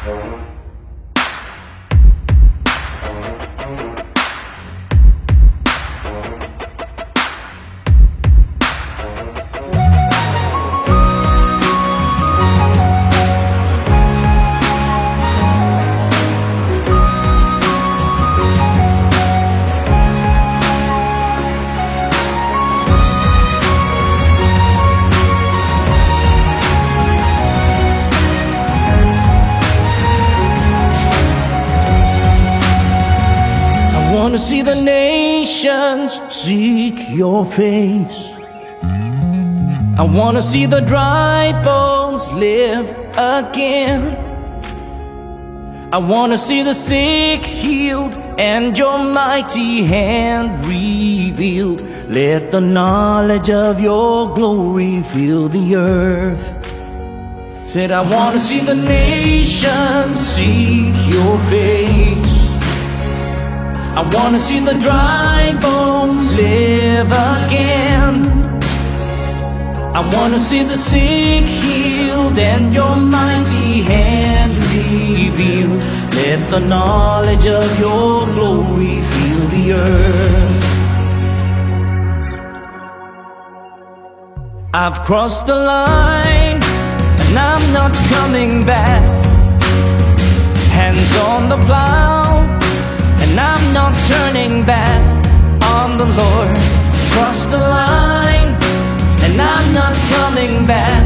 I wanna see the nations seek your face. I wanna see the dry bones live again. I wanna see the sick healed and your mighty hand revealed. Let the knowledge of your glory fill the earth. Said I wanna see the nations seek your face. I wanna see the dry bones live again. I wanna see the sick healed and your mighty hand revealed. Let the knowledge of your glory fill the earth. I've crossed the line and I'm not coming back. Hands on the plow and I'm not turning back on the Lord. Cross the line and I'm not coming back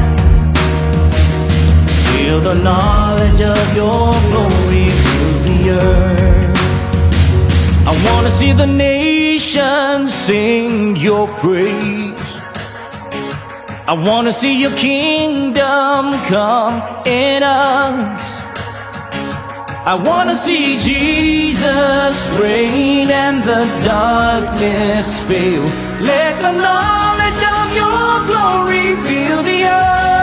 till the knowledge of your glory fills the earth. I wanna see the nations sing your praise. I wanna see your kingdom come in us. I wanna see Jesus reign and the darkness fail. Let the knowledge of your glory fill the earth.